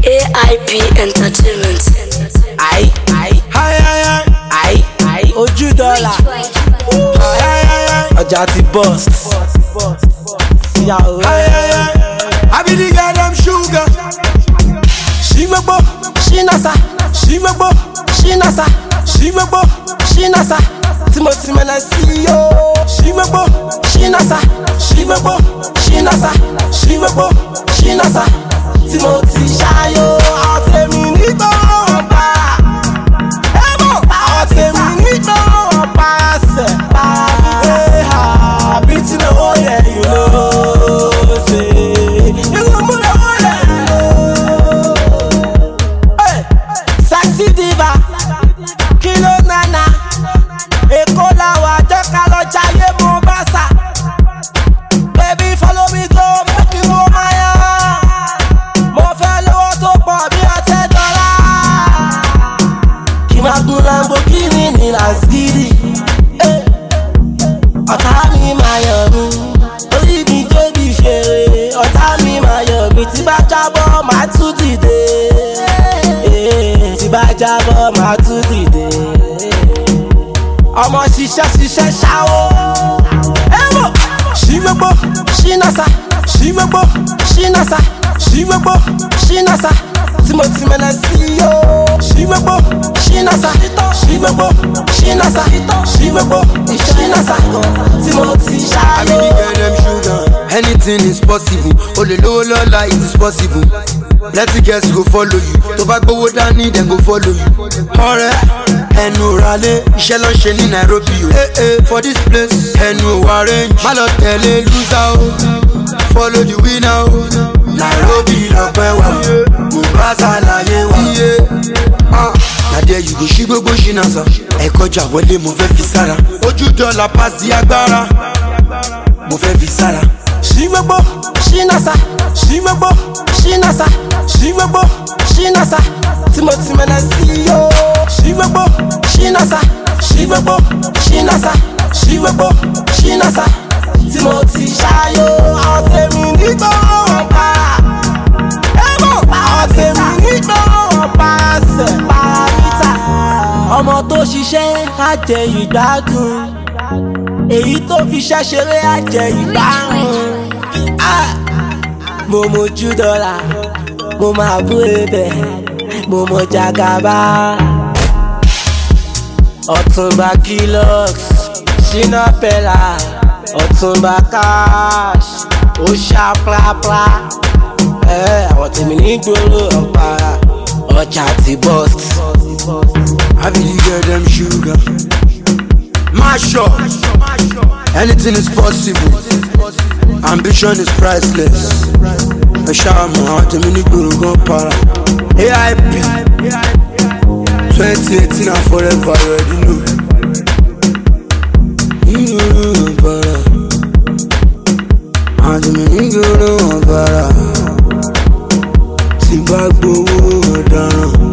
AIP Entertainment. Aye. Ojú dọ́là. Ọjà ti bust. Ìyàwó. I be the girl them sugar. She make bo, She nasa. she make bo, She nasa. she make bo, She nasa. Timothy Menesi yo. she make bo, She nasa. she make bo, She nasa. she make bo. She nasa. Timothy Shayo. Ọ̀tẹ̀mí nígbà ọ̀pá. Ọ̀tẹ̀mí nígbà ọ̀pá ṣẹ̀. Àbí tí mo wọ́ yẹ you know say. Irú mú lọ wọ́ yẹ you know. Sexy diva, kilo nana. Èkó làwọn àjọ ká lọ jayé Mombasa. Baby follow me go make you know my heart. Mo fẹ́ lówó tó pọ̀ bí $10. Kí máa gun Lamborghini ní Lasgidi. Ọ̀tá mi máa yọ̀ mí, orí mi débi fèrè. Ọ̀tá mi máa yọ̀ mí, tí bá jábọ́ máa tún dìde. Tí bá jábọ́ máa tún dìde. Ọmọ ṣiṣẹ́ ṣáwó. She make bo, She nasa. she make bo, She nasa. she make bo, She nasa. Timothy Menesi yo. she make bo, She nasa. she make bo, She nasa. she make bo. She nasa. Timothy I be the Shayo. girl them sugar. Anything is possible. Only low lola it is possible. Plenty girls go follow you. Tó bá gbówó dání then go follow you. Ọ̀rẹ́ ẹnu ralé iṣẹ́ ló ń ṣe ní Nairobi o. For this place ẹnu wa range. Má lọ tẹ̀lé loser o. Follow the winner o. Nairobi lọ́pẹ́ wa. Mombasa láyé wa. Na there you go ṣí gbogbo ṣínà sàn. Ẹ kọjá wọlé mo fẹ́ fi sára. Ojú dọ́là pass di agbára. Mo fẹ́ fi sára. She make bo, She nasa. she make bo, She nasa. she make bo, She nasa. Timothy Menesi yo. she make bo, She nasa. she make bo, She nasa. she make bo. She nasa. Timothy Shayo. Ọ̀tẹ̀mí nígbà ọ̀pá. Ọ̀tẹ̀mí nígbà ọ̀pá ṣẹ̀. Pàmìtà. Ọmọ tó ṣiṣẹ́ á jẹ ìgbádùn. Èyí tó fi ṣẹ́ ṣeré á jẹ ìgbárùn. Mo mojú dọ́là, mo máa bú ebẹ̀, mo mọ jagaba. Ọ̀túnba Kilox, Shina Pella, Ọ̀túnba Cash, ó ṣá pláplá. Àwọn tèmi ní gbòòrò ọ̀pára, ọjà ti bust. I be the girl them sugar. Mash up. Anything is possible. Ambition is priceless. A shaman out of mini guru gon para. AIP 2018 and forever, you already know. You know para. Out of mini guru gon para. Tí bá gbowó ọ̀daràn.